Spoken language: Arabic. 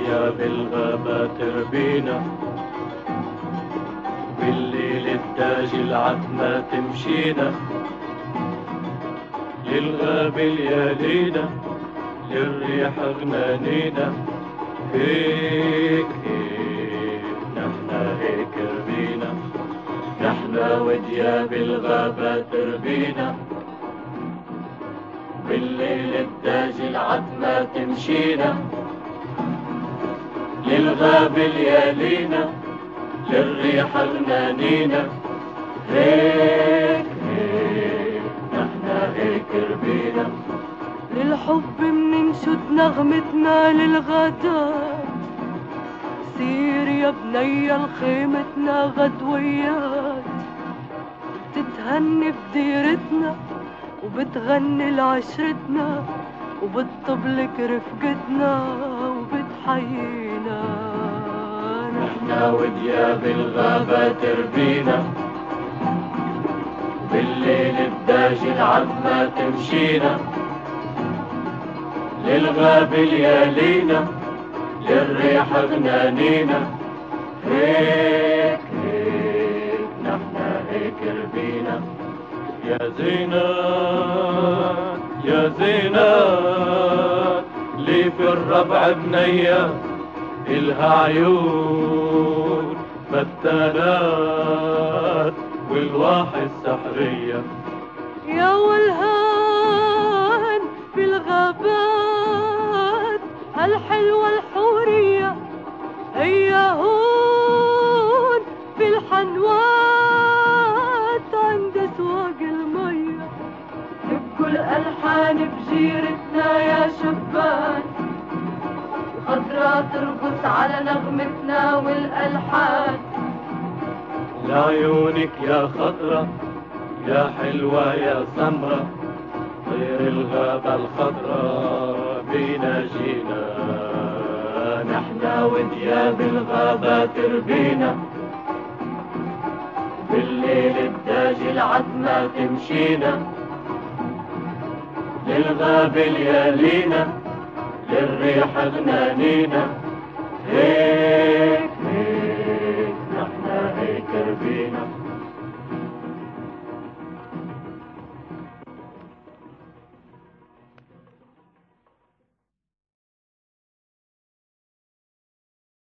ودياب الغابة تربينا، بالليل التاج العتمة تمشينا، للغاب ليالينا، للريح غنانينا. هيك هيك نحنا هيك ربينا، نحنا ودياب الغابة تربينا، بالليل التاج العتمة تمشينا، للغاب ليالينا، للريح غنانينا. هيك هيك نحنا هيك ربينا، للحب مننشد نغمتنا للغداء، سير يا بنيا لخيمتنا غدويات، بتتهني بديرتنا وبتغني لعشرتنا، وبتطبلك رفقتنا وبتحيينا. نحنا ودياب الغابة تربينا، بالليل الداج العتمة تمشينا، للغاب ليالينا، للريح غنانينا. هيك هيك نحنا هيك ربينا. يا زينات يا زينات، لي في الربع بنية إلها عيون فتانات والواحد سحرية. يا والهان في الغابات هالحلوة الحورية، هي هون في الحنوات عند سواق المية. نبكوا الألحان بجيرتنا يا شبان، خضرا ترقص على نغمتنا والألحان. لعيونك يا خضرة يا حلوة يا سمرة، طير الغابة الخضراء بيناجينا. نحنا ودياب الغابة تربينا، بالليل الداج العتمة تمشينا، للغاب ليالينا، للريح غنانينا. هيك